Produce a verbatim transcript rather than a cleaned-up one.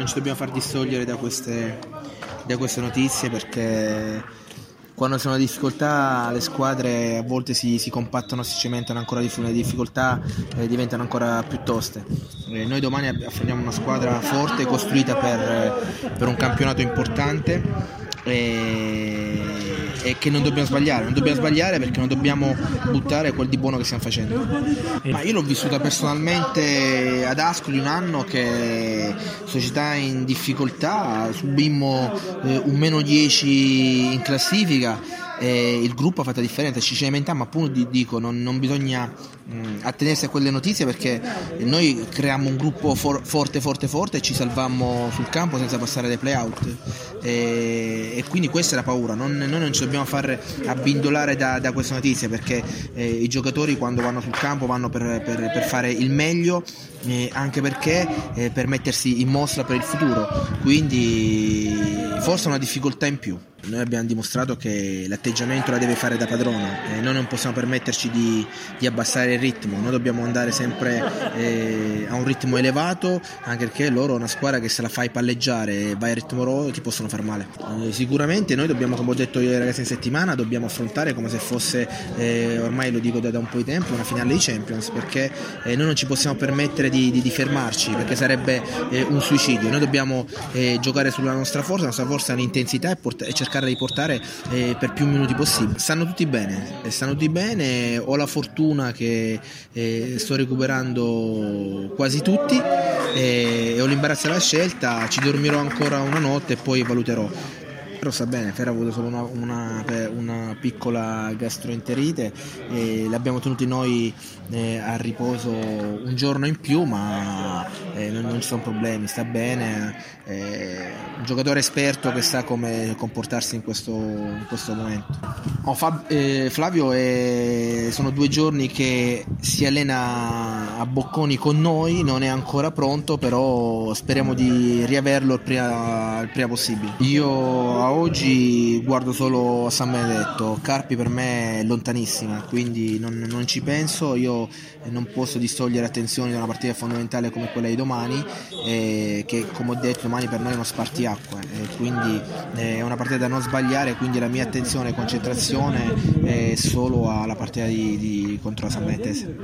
non ci dobbiamo far distogliere da queste, da queste notizie, perché quando sono difficoltà le squadre a volte si, si compattano, si cimentano ancora di più, le difficoltà eh, diventano ancora più toste. Eh, noi domani affrontiamo una squadra forte, costruita per, per un campionato importante e, e che non dobbiamo sbagliare, non dobbiamo sbagliare perché non dobbiamo buttare quel di buono che stiamo facendo. Ma io l'ho vissuta personalmente ad Ascoli un anno che società in difficoltà, subimmo eh, un meno dieci in classifica e il gruppo ha fatto la differenza, ci cimentammo, appunto dico, non, non bisogna mh, attenersi a quelle notizie perché noi creiamo un gruppo for, forte forte forte e ci salvammo sul campo senza passare dai play-out e, e quindi questa è la paura, non, noi non ci dobbiamo far abbindolare da, da queste notizie perché eh, i giocatori quando vanno sul campo vanno per, per, per fare il meglio, eh, anche perché eh, per mettersi in mostra per il futuro, quindi forse una difficoltà in più. Noi abbiamo dimostrato che l'atteggiamento la deve fare da padrona e noi non possiamo permetterci di, di abbassare il ritmo, noi dobbiamo andare sempre eh, a un ritmo elevato, anche perché loro è una squadra che se la fai palleggiare e vai a ritmo loro ti possono far male. Eh, sicuramente noi dobbiamo, come ho detto io ai ragazzi in settimana, dobbiamo affrontare come se fosse, eh, ormai lo dico da, da un po' di tempo, una finale di Champions, perché eh, noi non ci possiamo permettere di, di, di fermarci, perché sarebbe eh, un suicidio. Noi dobbiamo eh, giocare sulla nostra forza, la nostra forza è l'intensità e, port- e cercare di portare eh, per più minuti possibili. Stanno tutti bene, stanno tutti bene, ho la fortuna che eh, sto recuperando quasi tutti e, e ho l'imbarazzo della scelta, ci dormirò ancora una notte e poi valuterò. Però sta bene, Fer ha avuto solo una, una, una piccola gastroenterite e l'abbiamo tenuti noi eh, a riposo un giorno in più, ma eh, non, non ci sono problemi, sta bene, eh, un giocatore esperto che sa come comportarsi in questo, in questo momento. Oh, Fab, eh, Flavio è, sono due giorni che si allena a Bocconi con noi, non è ancora pronto, però speriamo di riaverlo il prima, il prima possibile. Io a oggi guardo solo a San Benedetto, Carpi per me è lontanissima, quindi non, non ci penso, io non posso distogliere attenzione da una partita fondamentale come quella di domani, eh, che come ho detto domani per noi è uno spartiacque, eh, quindi è una partita da non sbagliare, quindi la mia attenzione e concentrazione è solo alla partita di, di contro la San Benedetto.